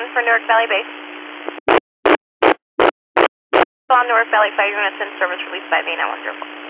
on for Newark Valley Base. On Newark Valley 5 units in service, release 58910.